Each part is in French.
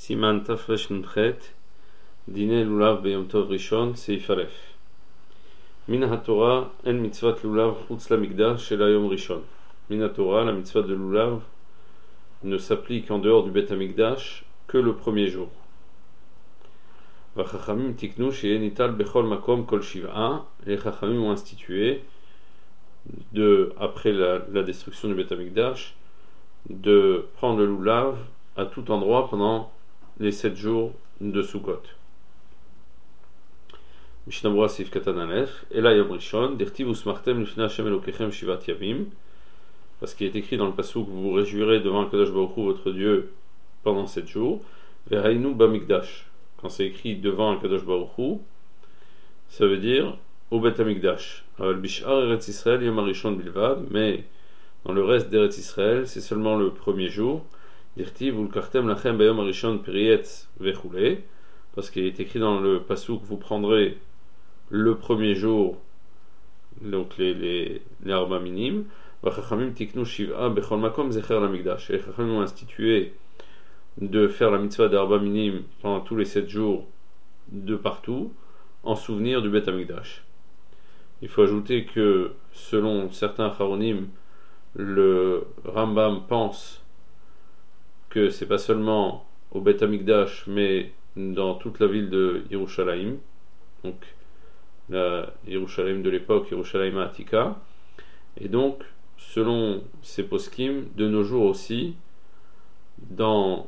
Siman Tafresh Nunchet, Dine Lulav Beyom Tov Rishon, Seif Aleph. Min HaTorah, En Mitzvat Lulav Chutz LaMikdash Shel Hayom Rishon. Min HaTorah, la mitzvah de Lulav, ne s'applique en dehors du Bet HaMikdash que le premier jour. Vachachamim Tiknu Sheyeh Nital Bechol Makom Kol Shiv'a. Les Chachamim ont institué, après la destruction du Bet HaMikdash, de prendre le Lulav à tout endroit pendant les 7 jours de Sukkot. Mishnah Berurah Seif Katan Aleph, Ela Yom Rishon, Dirtiv Usmartem Lifnei Hashem Elokechem Shivat Yamim, parce qu'il est écrit dans le pasuk, vous vous réjouirez devant Kadosh Baruch Hu, votre Dieu, pendant 7 jours. Vehainu Bamikdash, quand c'est écrit devant Kadosh Baruch Hu, ça veut dire au Bet HaMikdash. Aval Bishar Eretz Israël Yom Rishon Bilvad, mais dans le reste d'Eretz Israël, c'est seulement le premier jour. Dirtiv Ulkartem Lachem Bayom Rishon Perietz Vechule, parce qu'il est écrit dans le pasuk, vous prendrez le premier jour, donc les Arba Minim. Vachachamim Tiknu Shiv'a Bechol Makom Zecher LaMikdash. Et les Chachamim ont institué de faire la mitzvah d'Arba Minim pendant tous les 7 jours de partout, en souvenir du Bet HaMikdash. Il faut ajouter que, selon certains Charonim, le Rambam pense que c'est pas seulement au Bet HaMikdash, mais dans toute la ville de Yerushalayim, donc la Yerushalayim de l'époque, Yerushalayim Atika, et donc, selon ces poskim, de nos jours aussi, dans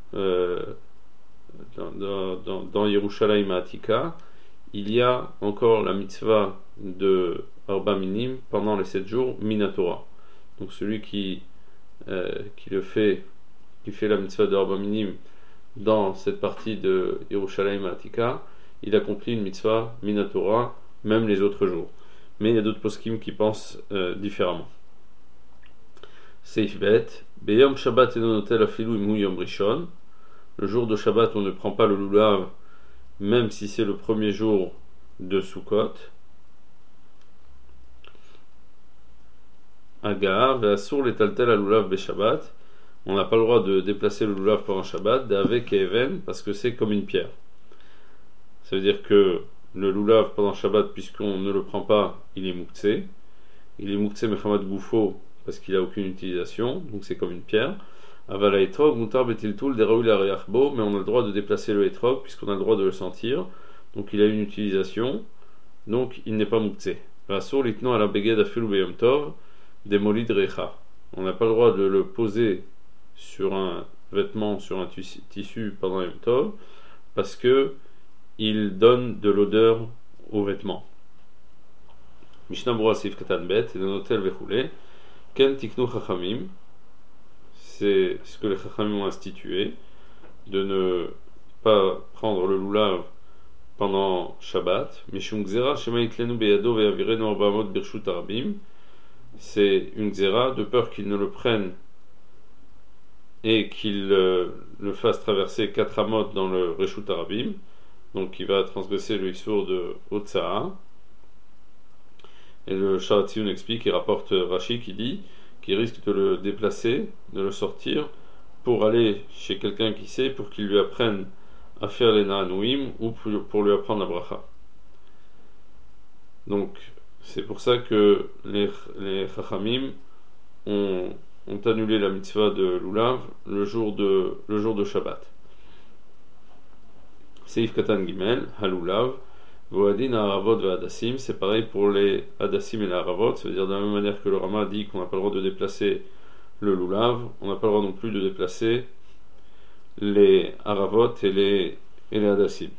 Yerushalayim Atika, il y a encore la mitzvah de Arba Minim pendant les 7 jours, Minatora. Donc celui qui fait la mitzvah de Arba Minim dans cette partie de Yerushalayim Atika, il accomplit une mitzvah Minatora, même les autres jours. Mais il y a d'autres poskim qui pensent différemment. Seif Bet, Beyom Shabbat enonotel afilu imu yom rishon. Le jour de Shabbat, on ne prend pas le lulav, même si c'est le premier jour de Sukkot. Agar, ve'asur letaltel alulav beShabbat. On n'a pas le droit de déplacer le lulav pendant Shabbat, d'avec even, parce que c'est comme une pierre. Ça veut dire que le lulav pendant Shabbat, puisqu'on ne le prend pas, il est mouktsé. Il est mouktsé mechamad goufo, parce qu'il n'a aucune utilisation, donc c'est comme une pierre. Avala etrog, mutar betiltul, deraoul ariachbo, mais on a le droit de déplacer le etrog, puisqu'on a le droit de le sentir. Donc il a une utilisation, donc il n'est pas mouktsé. Vasur litno ala beged afilu beyom tov, demolid recha. On n'a pas le droit de le poser sur un vêtement, sur un tissu pendant Yom Tov, parce que il donne de l'odeur aux vêtements. Mishnah Berurah Seif Katan Bet, et dans l'hôtel Vechule, Ken Tiknu Chachamim, c'est ce que les Chachamim ont institué, de ne pas prendre le lulav pendant Shabbat. Mishum Gzera Shema Yitlenu Beyado Ve'avirenu Arba'amot Birshut Arabim, c'est une Gzera, de peur qu'ils ne le prennent et qu'il le fasse traverser 4 amot dans le Reshut Arabim, donc il va transgresser le Issour de Otsa'a. Et le Sharatzion explique, il rapporte Rashi qui dit qu'il risque de le déplacer, de le sortir, pour aller chez quelqu'un qui sait, pour qu'il lui apprenne à faire les Na'anouim, ou pour lui apprendre la bracha. Donc c'est pour ça que les Chachamim ont annulé la mitzvah de Lulav le jour de Shabbat. Seif Katan Gimel, Halulav, Voadin Haravot Ve'adassim, c'est pareil pour les Hadassim et les Haravot, ça veut dire de la même manière que le Rama dit qu'on n'a pas le droit de déplacer le Lulav, on n'a pas le droit non plus de déplacer les Haravot et les Hadassim.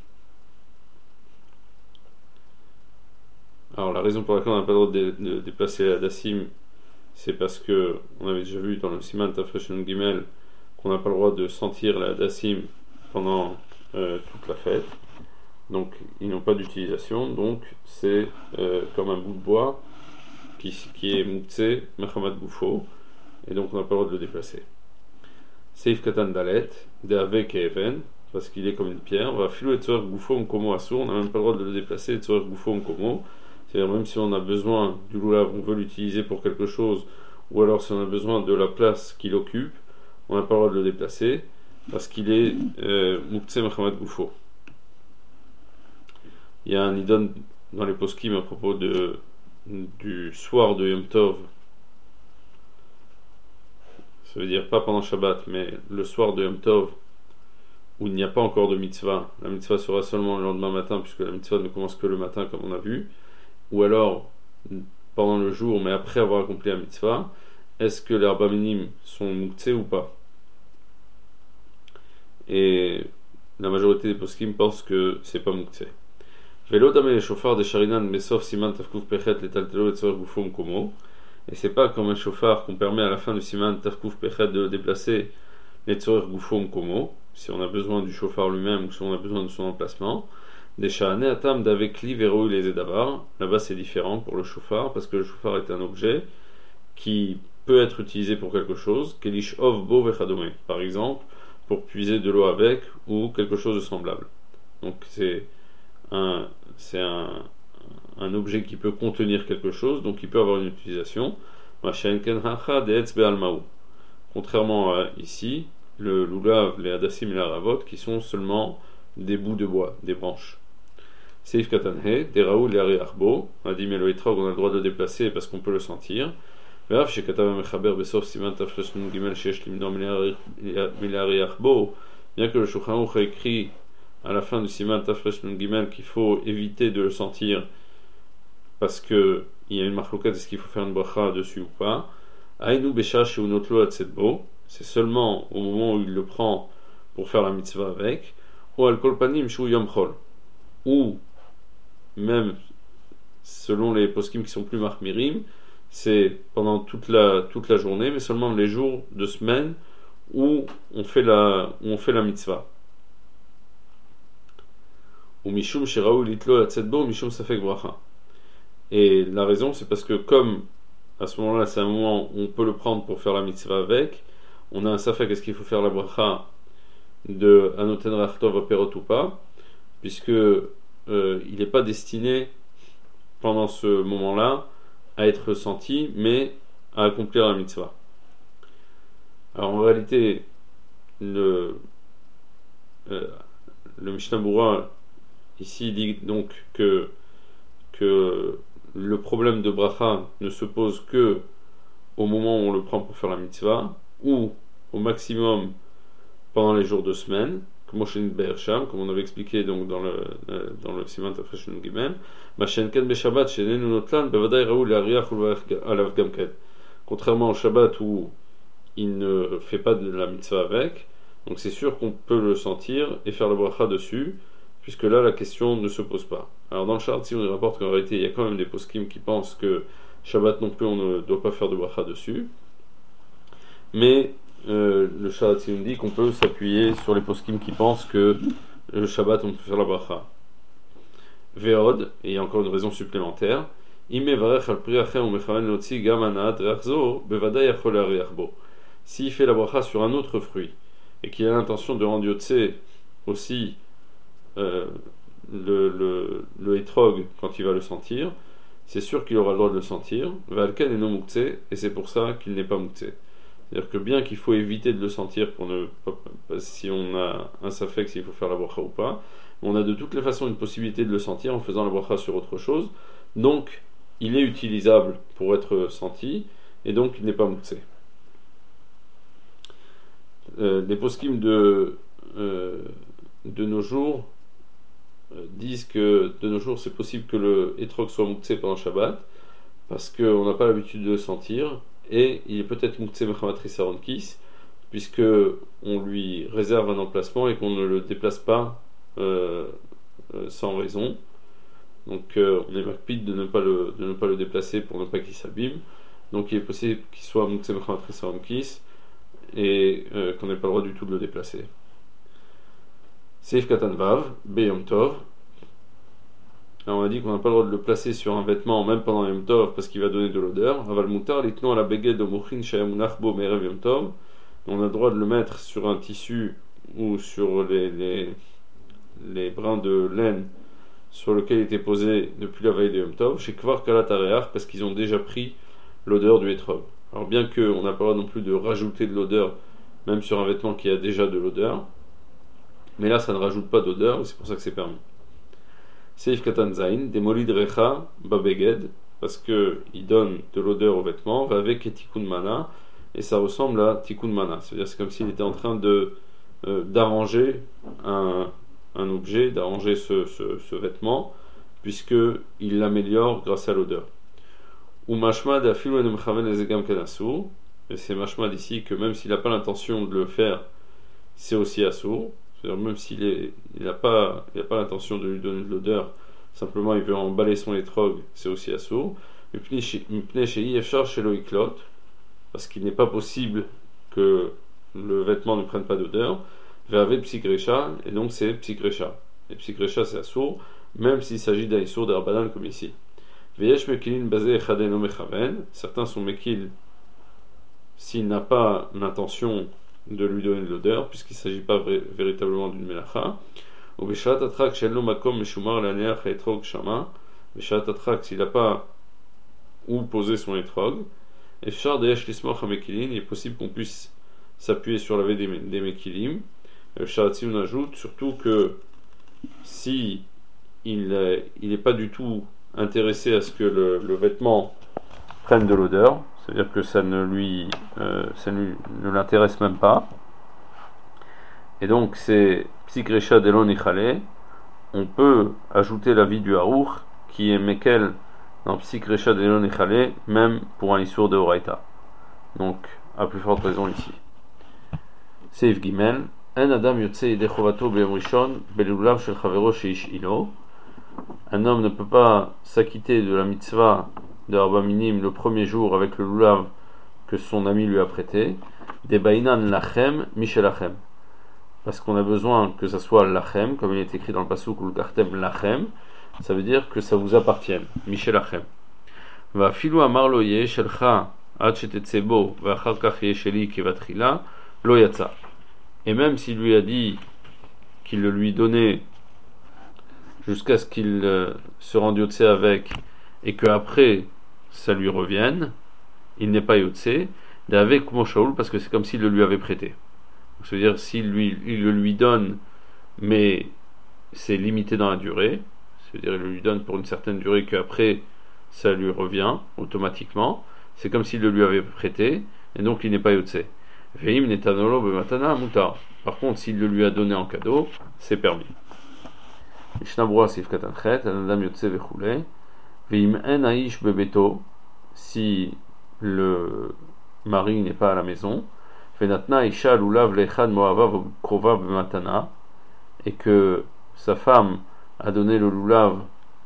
Alors la raison pour laquelle on n'a pas le droit de déplacer les Hadassim, c'est parce que on avait déjà vu dans le Siman Tafresh Nun Gimel qu'on n'a pas le droit de sentir les Hadassim pendant toute la fête, donc ils n'ont pas d'utilisation, donc c'est comme un bout de bois qui est mouktsé mechamad goufo, et donc on n'a pas le droit de le déplacer. Seif Katan Dalet, de avec even, parce qu'il est comme une pierre. Va filou et tzoer goufo mkomo asur, on n'a même pas le droit de le déplacer, tzoer goufo mkomo, c'est-à-dire même si on a besoin du lulav, on veut l'utiliser pour quelque chose, ou alors si on a besoin de la place qu'il occupe, on n'a pas le droit de le déplacer. parce qu'il est Muktzeh Mechamat Gufo. Il y a un idon dans les poskim à propos du soir de Yom Tov. Ça veut dire pas pendant Shabbat, mais le soir de Yom Tov, où il n'y a pas encore de mitzvah. La mitzvah sera seulement le lendemain matin, puisque la mitzvah ne commence que le matin, comme on a vu. Ou alors, pendant le jour, mais après avoir accompli la mitzvah, est-ce que les Arba Minim sont Muktzeh ou pas? Et la majorité des poskim pensent que c'est pas Muktzeh. Velo dame les chauffard des charinan, mais sauf siman tafkouf pechet les taltelo et tzor gufum komo. Et c'est pas comme un chauffard qu'on permet à la fin du siman tafkouf pechet de déplacer les tzor gufum komo, si on a besoin du chauffard lui-même ou si on a besoin de son emplacement. Des shahane atam d'avec li verou les edavar. Là-bas c'est différent pour le chauffard parce que le chauffard est un objet qui peut être utilisé pour quelque chose. Kelish ov bo vechadome, par exemple, pour puiser de l'eau avec ou quelque chose de semblable. Donc c'est un objet qui peut contenir quelque chose, donc il peut avoir une utilisation. Contrairement à ici, le lulav, les hadassim et la ravot, qui sont seulement des bouts de bois, des branches. Seif katanhe, des raoul et ariarbo, on a dit mais le etrog on a le droit de le déplacer parce qu'on peut le sentir. Bien que le Shulchan Aruch a écrit à la fin du Siman Tafresh Nun Gimel qu'il faut éviter de le sentir parce que il y a une marloquette, est-ce qu'il faut faire une bracha dessus ou pas. Aïnou Besha Sheunotlo Atsetbo, c'est seulement au moment où il le prend pour faire la mitzvah avec, ou Al Kolpanim Shu Yom Chol, ou même selon les poskim qui sont plus marmirim, c'est pendant toute la journée, mais seulement les jours de semaine où on fait la mitzvah. Ou mishum shiraou litlo atzedbo mishum safek bracha. Et la raison, c'est parce que comme à ce moment-là, c'est un moment où on peut le prendre pour faire la mitzvah avec, on a un safek, est-ce qu'il faut faire la bracha de anoten rachtov aperot ou pas, puisque il n'est pas destiné pendant ce moment-là à être senti, mais à accomplir la mitzvah. Alors en réalité, le Mishnah Berurah ici dit donc que le problème de bracha ne se pose que au moment où on le prend pour faire la mitzvah, ou au maximum pendant les jours de semaine, comme on avait expliqué donc dans le Siman Tafresh Nun Gimel. Contrairement au Shabbat où il ne fait pas de la mitzvah avec, donc c'est sûr qu'on peut le sentir et faire le bracha dessus, puisque là la question ne se pose pas. Alors dans le Sha'ar Tziyun, on rapporte qu'en réalité il y a quand même des poskim qui pensent que Shabbat non plus on ne doit pas faire de bracha dessus, mais le Sha'ar Tziyun dit qu'on peut s'appuyer sur les poskim qui pensent que le Shabbat on peut faire la bracha. Ve'od, et il y a encore une raison supplémentaire, s'il fait la bracha sur un autre fruit et qu'il a l'intention de rendre yotse aussi le etrog quand il va le sentir, c'est sûr qu'il aura le droit de le sentir. Valken est non muktzeh, et c'est pour ça qu'il n'est pas muktzeh. C'est-à-dire que bien qu'il faut éviter de le sentir pour ne pas, si on a un safek s'il faut faire la bracha ou pas, on a de toutes les façons une possibilité de le sentir en faisant la bracha sur autre chose. Donc il est utilisable pour être senti et donc il n'est pas muktzeh. Les poskim de nos jours disent que de nos jours c'est possible que le etrog soit muktzeh pendant Shabbat parce qu'on n'a pas l'habitude de le sentir, et il est peut-être muktzeh mechamat risaron kis puisque on lui réserve un emplacement et qu'on ne le déplace pas sans raison. Donc on est makpid de ne pas le déplacer pour ne pas qu'il s'abîme. Donc il est possible qu'il soit muktzeh mechamat risaron kis et qu'on n'ait pas le droit du tout de le déplacer. Seif Katan Vav, Beyom Tov. Alors on a dit qu'on n'a pas le droit de le placer sur un vêtement même pendant Yom Tov parce qu'il va donner de l'odeur. Aval Mutar, litno ala beged mochin shayamunach bo merev Yom Tov. On a le droit de le mettre sur un tissu ou sur les brins de laine sur lequel il était posé depuis la veille de Yom Tov. Chez Kvar Kalat Areach, parce qu'ils ont déjà pris l'odeur du etrog. Alors bien qu'on n'a pas le droit non plus de rajouter de l'odeur même sur un vêtement qui a déjà de l'odeur. Mais là, ça ne rajoute pas d'odeur, et c'est pour ça que c'est permis. Seif Katan Zain, Demolid Recha Babeged, parce qu'il donne de l'odeur au vêtement, va avec Tikkun Mana, et ça ressemble à Tikkun Mana. C'est-à-dire c'est comme s'il était en train d'arranger un objet, d'arranger ce vêtement, puisqu'il l'améliore grâce à l'odeur. Ou Mashmad Afilu en Mechaven Ezegam Kanasu, et c'est Mashmad ici que même s'il n'a pas l'intention de le faire, c'est aussi assourd. C'est-à-dire même s'il n'a pas l'intention de lui donner de l'odeur, simplement il veut emballer son étrog, c'est aussi assourd. Parce qu'il n'est pas possible que le vêtement ne prenne pas d'odeur. Verve psigrecha, et donc c'est psigrecha. Et psigrecha c'est assourd, même s'il s'agit d'un issour d'arbanan comme ici. Veyesh mekilin basé echadeno mechaven, certains sont mekil s'il n'a pas l'intention de lui donner de l'odeur, puisqu'il ne s'agit pas véritablement d'une melacha. Ou beshat atrak shelno makom meshumar laneach etrog shama, beshat atrak s'il n'a pas où poser son etrog. Et char deesh lismoch hamekilin, il est possible qu'on puisse s'appuyer sur la veille des mekilim. Sharatzi on ajoute surtout que si il n'est pas du tout intéressé à ce que le vêtement prenne de l'odeur, c'est-à-dire que ça ne l'intéresse même pas. Et donc c'est Psikresha Delon Ichale, on peut ajouter l'avis du Harour qui est Mekel dans Psikresha Delon Ichale, même pour un issour de Horaïta. Donc, à plus forte raison ici. Seif Gimel, Un Adam Yotse Yedechovato B'Yom Rishon Belulav Shel Chavero Sheish Ilo. Un homme ne peut pas s'acquitter de la mitzvah de Arba Minim le premier jour avec le lulav que son ami lui a prêté, des bainan lachem, michelachem. Parce qu'on a besoin que ça soit lachem, comme il est écrit dans le pasuk ou le kartem lachem, ça veut dire que ça vous appartienne, michelachem. Va filou amarloye shelcha ad shetetzebo va acharkach yesheli kevatrila lo yatsa. Et même s'il lui a dit qu'il le lui donnait jusqu'à ce qu'il se rende yotse avec et qu'après ça lui revienne, il n'est pas yotse d'avec Moshaoul parce que c'est comme s'il le lui avait prêté. C'est-à-dire s'il il le lui donne mais c'est limité dans la durée, c'est-à-dire il le lui donne pour une certaine durée qu'après ça lui revient automatiquement, c'est comme s'il le lui avait prêté et donc il n'est pas yotse. Veim netanolo bematana mutar. Par contre s'il le lui a donné en cadeau, c'est permis. Mishnah sif katanchet, anadam yotse vechule. Veim en aish bebeto, si le mari n'est pas à la maison, venatna isha lulav lechad moavav krovav bematana, et que sa femme a donné le lulav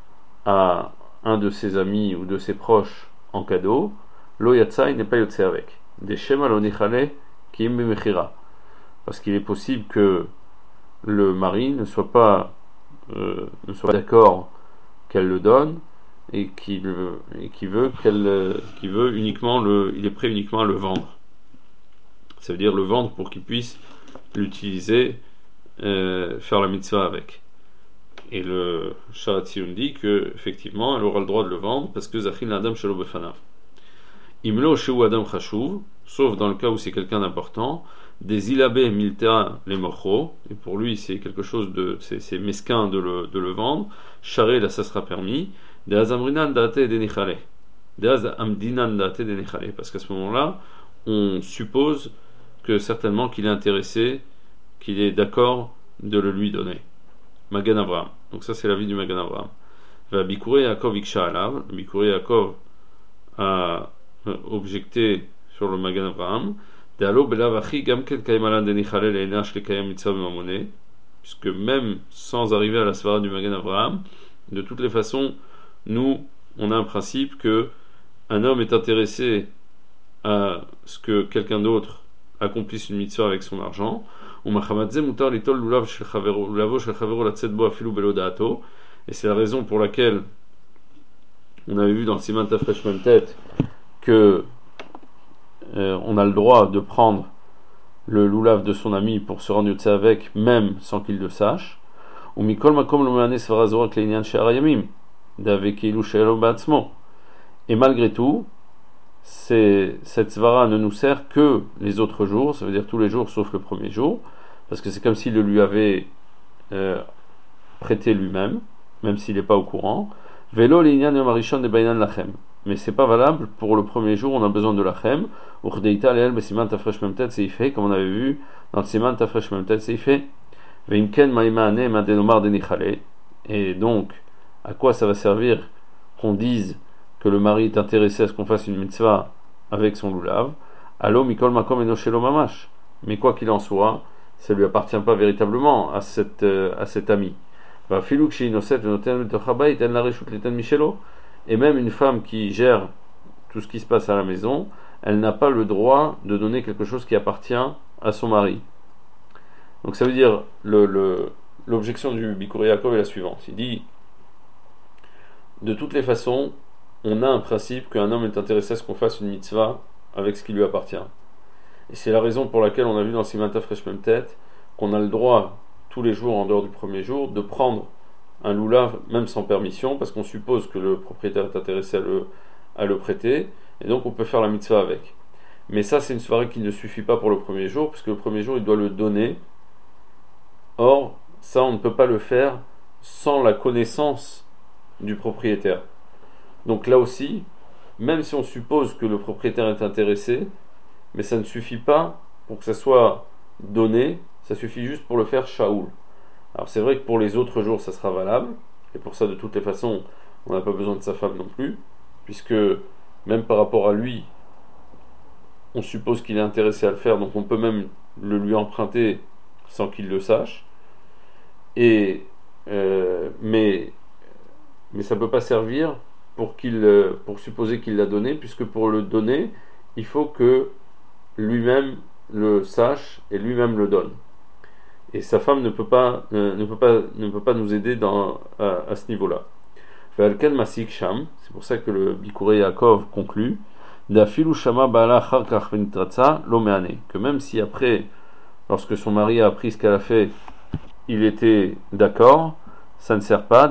à un de ses amis ou de ses proches en cadeau, lo yatsa, il n'est pas yotse avec. Des shema lo nichale ki im bimechira, parce qu'il est possible que le mari ne soit pas d'accord qu'elle le donne et qui veut uniquement il est prêt uniquement à le vendre. Ça veut dire le vendre pour qu'il puisse l'utiliser, faire la mitzvah avec. Et le Sharatzion dit que effectivement elle aura le droit de le vendre parce que Zachin l'Adam Shelo Befanav. Imlo Sheu Adam Chashuv, sauf dans le cas où c'est quelqu'un d'important, des ilabé milta les mochro, et pour lui c'est quelque chose c'est mesquin de le vendre. Charé là ça sera permis. Des azamrinan date de nichale, des azamdinan date de nichale, parce qu'à ce moment-là on suppose que certainement qu'il est intéressé, qu'il est d'accord de le lui donner. Magan Avraham. Donc ça c'est l'avis du Magan Avraham. Va Bikuré Yaakov Iksha Alav. Bikuré Yaakov a objecté sur le Magan Avraham. Dealo Belavachi Gamken Kaimalan Denichale Leinash Lekayam Mitzvah Mamone. Puisque même sans arriver à la svara du Magan Avraham, de toutes les façons, nous on a un principe que un homme est intéressé à ce que quelqu'un d'autre accomplisse une mitzvah avec son argent. Et c'est la raison pour laquelle on avait vu dans le Siman Tafresh Mem Tet que on a le droit de prendre le lulav de son ami pour se rendre yotse avec, même sans qu'il le sache. Et malgré tout, cette svara ne nous sert que les autres jours, ça veut dire tous les jours sauf le premier jour, parce que c'est comme s'il le lui avait prêté lui-même, même s'il n'est pas au courant. Velo l'inyan yom harishon de bainan lachem. Mais c'est pas valable pour le premier jour, on a besoin de lachem. Uchdeita leel besiman tafresh memtet seifé, comme on avait vu dans le siman tafresh memtet seifé. Veimken maïmane madenomar denichale. Et donc, à quoi ça va servir qu'on dise que le mari est intéressé à ce qu'on fasse une mitzvah avec son lulav? Allo mikol makom enoshelo mamash. Mais quoi qu'il en soit, ça lui appartient pas véritablement à cet ami. Et même une femme qui gère tout ce qui se passe à la maison, elle n'a pas le droit de donner quelque chose qui appartient à son mari. Donc ça veut dire, l'objection du Bikur Yaakov est la suivante. Il dit, de toutes les façons, on a un principe qu'un homme est intéressé à ce qu'on fasse une mitzvah avec ce qui lui appartient. Et c'est la raison pour laquelle on a vu dans Siman Tafresh Memtet qu'on a le droit, tous les jours en dehors du premier jour, de prendre un lulav même sans permission, parce qu'on suppose que le propriétaire est intéressé à le prêter, et donc on peut faire la mitzvah avec. Mais ça, c'est une soirée qui ne suffit pas pour le premier jour, puisque le premier jour, il doit le donner. Or, ça, on ne peut pas le faire sans la connaissance du propriétaire. Donc là aussi, même si on suppose que le propriétaire est intéressé, mais ça ne suffit pas pour que ça soit donné, ça suffit juste pour le faire shaoul. Alors c'est vrai que pour les autres jours ça sera valable, et pour ça de toutes les façons on n'a pas besoin de sa femme non plus, puisque même par rapport à lui, on suppose qu'il est intéressé à le faire, donc on peut même le lui emprunter sans qu'il le sache, mais ça ne peut pas servir pour supposer qu'il l'a donné, puisque pour le donner, il faut que lui-même le sache et lui-même le donne. Et sa femme ne peut pas nous aider à ce niveau-là. C'est pour ça que le Bikur Yaakov conclut que même si après, lorsque son mari a appris ce qu'elle a fait, il était d'accord, ça ne sert pas,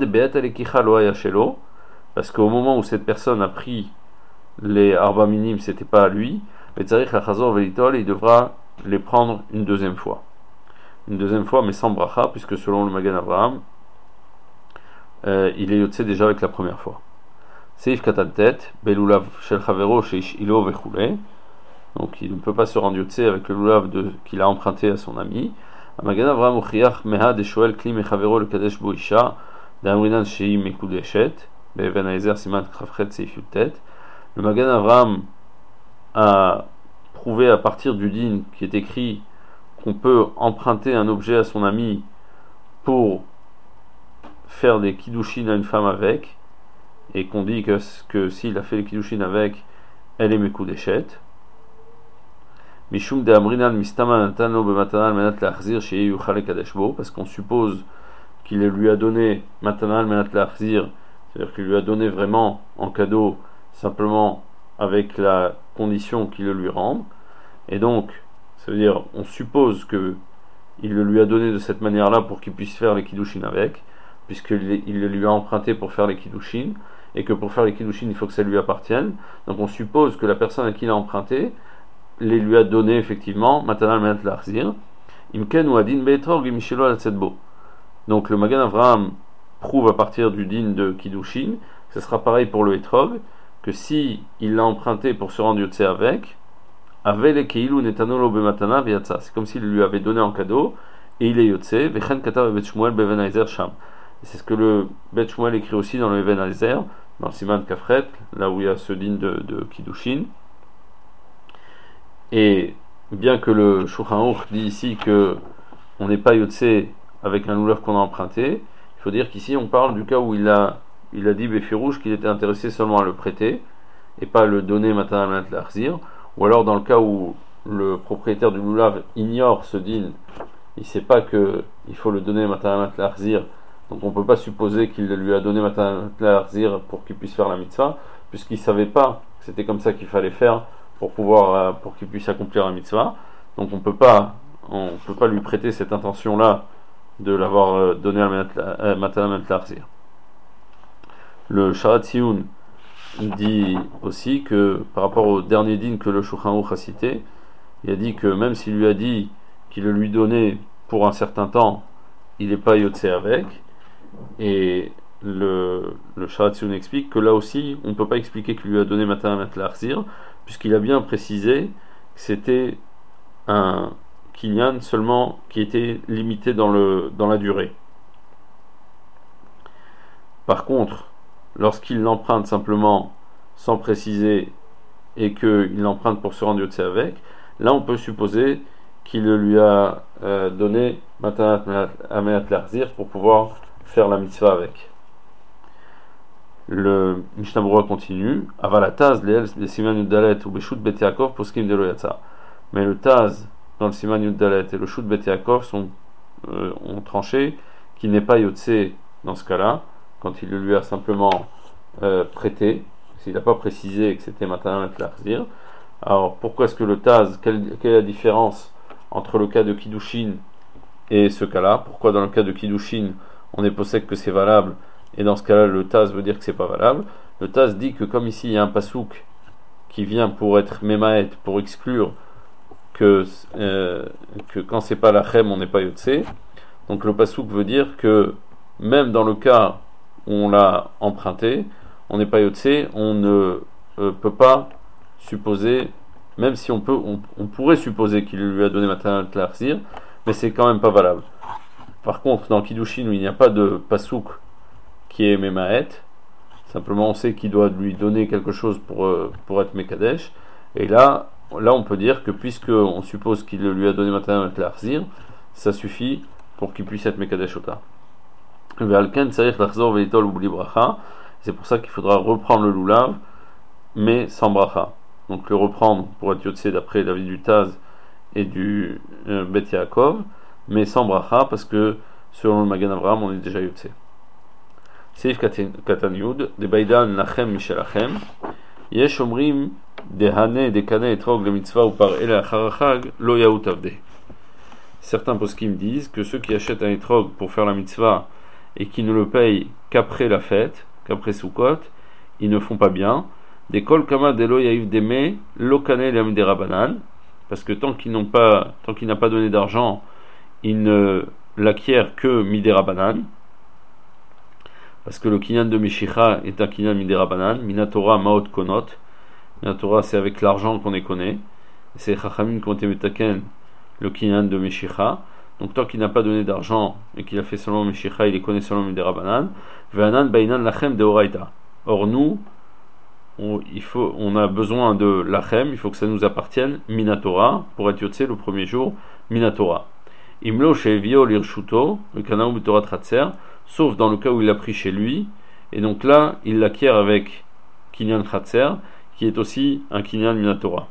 parce qu'au moment où cette personne a pris les arba minimes, c'était pas à lui, il devra les prendre une deuxième fois, mais sans bracha, puisque selon le Magen Avraham, il est yotzé déjà avec la première fois. Seif katantet, belulav shel chavero sheish ilo vechule. Donc il ne peut pas se rendre yotzé avec le lulav qu'il a emprunté à son ami. Magen Avraham uchiach meha de shoel kli mechavero le kadesh bo isha, d'amrinan shei mekudeshet, be'even haezer siman krafchet seif yutet. Le Magen Avraham a prouvé à partir du din qui est écrit qu'on peut emprunter un objet à son ami pour faire des kiddushin à une femme avec, et qu'on dit que s'il a fait les kiddushin avec, elle est mekudeshet. Mishum de amrinan mistama natano b'matana menat lachzir shei yuchal kadesh bo, parce qu'on suppose qu'il lui a donné matana menat lachzir, c'est-à-dire qu'il lui a donné vraiment en cadeau, simplement avec la condition qu'il le lui rende, et donc ça veut dire on suppose que il le lui a donné de cette manière-là pour qu'il puisse faire les kiddushin avec, puisqu'il le lui a emprunté pour faire les kiddushin, et que pour faire les kiddushin il faut que ça lui appartienne. Donc on suppose que la personne à qui il a emprunté les lui a donné effectivement matanal menat lachzir imken ou adin beetrog imishelo al tzedbo. Donc le Magen Avraham prouve à partir du din de kiddushin, ce sera pareil pour le etrog, que si il l'a emprunté pour se rendre yotzé avec, Avele keilu netanolo bematana v'yatsa, c'est comme s'il lui avait donné en cadeau et il est yotzé. Vechen katav Bet Shmuel beven Haezer sham. C'est ce que le Bet Shmuel écrit aussi dans le Even Haezer, dans le Siman Kafret, là où il y a ce din de kiddushin. Et bien que le Shulchan Aruch dit ici que on n'est pas yotzé avec un lulav qu'on a emprunté, il faut dire qu'ici on parle du cas où il a dit Befirouche qu'il était intéressé seulement à le prêter et pas à le donner matanal menat lachzir. Ou alors dans le cas où le propriétaire du lulav ignore ce din, il ne sait pas qu'il faut le donner matanal menat lachzir, donc on ne peut pas supposer qu'il lui a donné matanal menat lachzir pour qu'il puisse faire la mitzvah, puisqu'il ne savait pas que c'était comme ça qu'il fallait faire pour qu'il puisse accomplir la mitzvah. Donc on ne peut pas lui prêter cette intention-là de l'avoir donné à matanal menat lachzir. Le Sharat Tziyun dit aussi que par rapport au dernier din que le Shulchan Aruch a cité, il a dit que même s'il lui a dit qu'il le lui donnait pour un certain temps, il n'est pas yotse avec. Et le Sharatzion explique que là aussi, on ne peut pas expliquer qu'il lui a donné Matan Larzir, puisqu'il a bien précisé que c'était un kinyan seulement qui était limité dans la durée. Par contre, lorsqu'il l'emprunte simplement sans préciser et qu'il l'emprunte pour se rendre yotse avec, là on peut supposer qu'il lui a donné Matan Larzir pour pouvoir faire la mitzvah avec. Le Mishnah Berurah continue. Avalataz leel le siman Yud-Dalet ou beshut Bet Yaakov poskim de lo yatsa. Mais le Taz dans le siman Yud-Dalet et le shut Bet Yaakov ont tranché qu'il n'est pas yotse dans ce cas-là, quand il le lui a simplement prêté, s'il n'a pas précisé que c'était Matan Larzir. Alors pourquoi est-ce que le Taz, quelle est la différence entre le cas de Kiddushin et ce cas-là? Pourquoi dans le cas de Kiddushin on est possède que c'est valable, et dans ce cas-là, le Taz veut dire que c'est pas valable. Le Taz dit que comme ici il y a un pasouk qui vient pour être Memaet, pour exclure que quand c'est pas la Chem, on n'est pas Yotse. Donc le pasouk veut dire que même dans le cas où on l'a emprunté, on n'est pas Yotse, on ne peut pas supposer, même si on pourrait supposer qu'il lui a donné Matan Larzir, mais c'est quand même pas valable. Par contre, dans Kiddushin, où il n'y a pas de pasouk qui est Memaet, simplement on sait qu'il doit lui donner quelque chose pour être Mekadesh, et là on peut dire que puisque on suppose qu'il lui a donné Matan Larzir, ça suffit pour qu'il puisse être Mekadesh Ota. C'est pour ça qu'il faudra reprendre le Lulav, mais sans bracha. Donc le reprendre pour être Yotse d'après l'avis du Taz et du Bet Yaakov, mais sans bracha, parce que selon le Magen Avraham, on est déjà yotse. Seif Katan Yud, de Baidan Lachem Mishalachem, Yesh Omrim, de Hane, de Kane Etrog, le mitzvah ou par Ela Charachag, Lo Yaout Avde. Certains poskim disent que ceux qui achètent un etrog pour faire la mitzvah et qui ne le payent qu'après la fête, qu'après Sukkot, ils ne font pas bien. Des Kol Kama de Lo Yaïv Deme, Lo Kane Lam de Rabanan, parce que tant qu'il n'a pas donné d'argent, il ne l'acquiert que Midera Banan, parce que le kinyan de Meshicha est un kinyan Midera Banan, Minatora Maot Konot. Minatora, c'est avec l'argent qu'on est connu, c'est Chachamim Konte Metaken, le kinyan de Meshicha. Donc tant qu'il n'a pas donné d'argent et qu'il a fait seulement Meshicha, il est connu seulement Midera Banan. Ve'anan Bainan Lachem de Oraita. Or nous, on a besoin de Lachem, il faut que ça nous appartienne, Minatora, pour être Yotse le premier jour, Minatora. Imlo Shevio Lirshuto, le Kanao B'Torat Ratser, sauf dans le cas où il l'a pris chez lui, et donc là, il l'acquiert avec Kinyan Ratser, qui est aussi un Kinyan Minatora.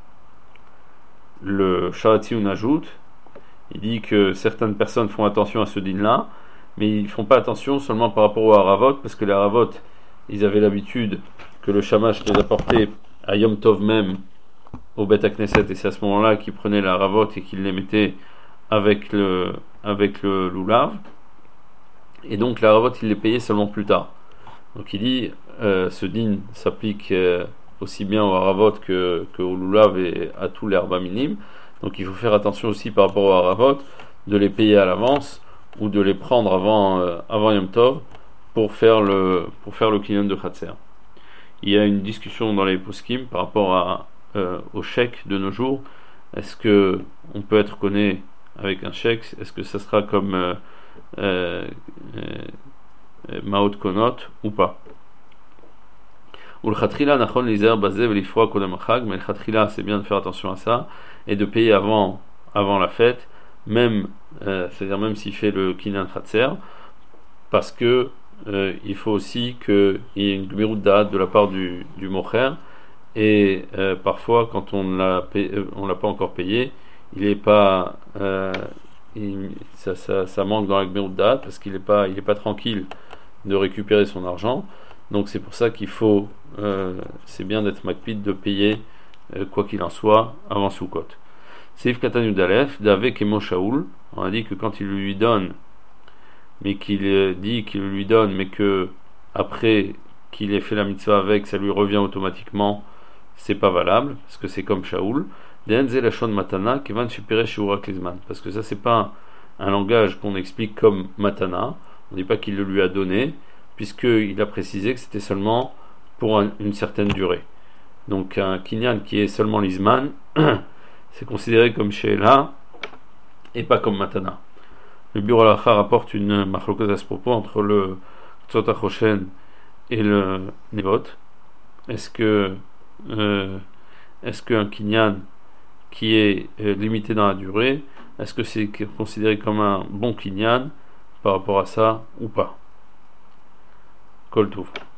Le Sharatzion ajoute, il dit que certaines personnes font attention à ce din-là, mais ils ne font pas attention seulement par rapport aux Haravot, parce que les Haravot, ils avaient l'habitude que le Shamash les apportait à Yom Tov même, au Bet HaKnesset, et c'est à ce moment-là qu'ils prenaient la Haravot et qu'ils les mettaient avec le Lulav, et donc la Haravot, il les payait seulement plus tard. Donc il dit, ce din s'applique aussi bien au Haravot qu'au Lulav et à tous les Arba minimes. Donc il faut faire attention aussi par rapport au Haravot, de les payer à l'avance, ou de les prendre avant Yom Tov, pour faire le kinyan de Khatser. Il y a une discussion dans les poskim par rapport au chèque de nos jours. Est-ce que on peut être connu avec un chèque? Est-ce que ça sera comme Maot Konot ou pas? Ou le Khatrila nachon lizer bazé velifroa kodem chag, mais le Khatrila, c'est bien de faire attention à ça et de payer avant la fête, même c'est-à-dire même s'il fait le kinyan Khatser, parce que il faut aussi qu'il y ait une gmirut da'at de la part du mocher, et parfois quand on l'a pas encore payé, il est pas ça manque dans la gmirut da'at, parce qu'il est pas tranquille de récupérer son argent. Donc c'est pour ça qu'il faut c'est bien d'être makpid, de payer quoi qu'il en soit avant Sukkot. Seif Katan Yudalef d'avec Emo Shaoul, on a dit que quand il lui donne, mais qu'il dit qu'il lui donne, mais que après qu'il ait fait la mitzvah avec, ça lui revient automatiquement, c'est pas valable, parce que c'est comme Shaoul. Matana, parce que ça, c'est pas un langage qu'on explique comme Matana, on ne dit pas qu'il le lui a donné, puisqu'il a précisé que c'était seulement pour une certaine durée. Donc un kinyan qui est seulement l'Isman, c'est considéré comme Sheela et pas comme Matana. Le Biur Halacha rapporte une machlokat à ce propos entre le Tzot HaChoshen et le Nevot. Est-ce qu'un kinyan qui est limité dans la durée, est-ce que c'est considéré comme un bon kinyan par rapport à ça ou pas? Kol Tov.